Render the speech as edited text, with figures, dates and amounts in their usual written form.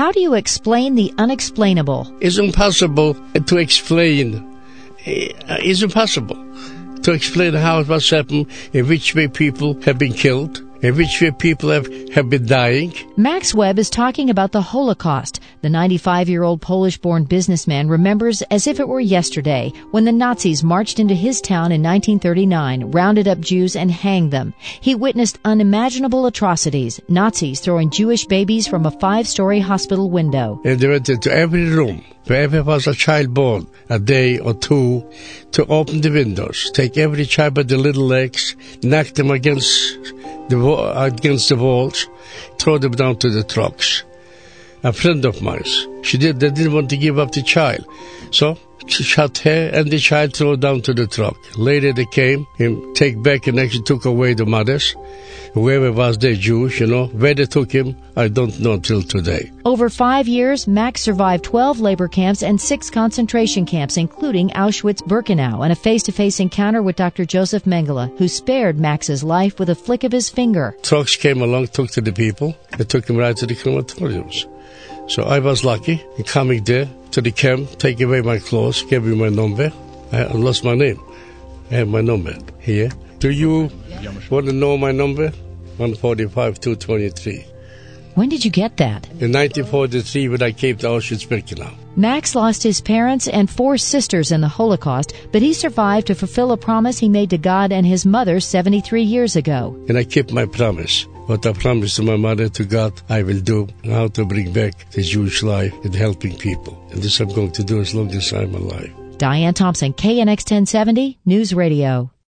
How do you explain the unexplainable? It's impossible to explain. It's impossible to explain how it was happened, in which way people have been killed, in which way people have been dying. Max Webb is talking about the Holocaust. The 95-year-old Polish-born businessman remembers as if it were yesterday when the Nazis marched into his town in 1939, rounded up Jews and hanged them. He witnessed unimaginable atrocities, Nazis throwing Jewish babies from a 5-story hospital window. And they went into every room, wherever was a child born, a day or two, to open the windows, take every child by the little legs, knock them against the walls, throw them down to the trucks. A friend of mine, they didn't want to give up the child, so she shot her and the child thrown down to the truck. Later they came and take back and actually took away the mothers. Whoever was there, Jewish, where they took him, I don't know till today. Over 5 years, Max survived 12 labor camps and 6 concentration camps, including Auschwitz-Birkenau, and a face-to-face encounter with Dr. Joseph Mengele, who spared Max's life with a flick of his finger. Trucks came along, took to the people, they took him right to the crematoriums. So I was lucky in coming there to the camp, take away my clothes, gave me my number. I lost my name. I have my number here. Do you want to know my number? 145-223. When did you get that? In 1943 when I came to Auschwitz-Birkenau. Max lost his parents and 4 sisters in the Holocaust, but he survived to fulfill a promise he made to God and his mother 73 years ago. And I kept my promise. What I promised to my mother, to God, I will do, how to bring back the Jewish life and helping people. And this I'm going to do as long as I'm alive. Diane Thompson, KNX 1070, News Radio.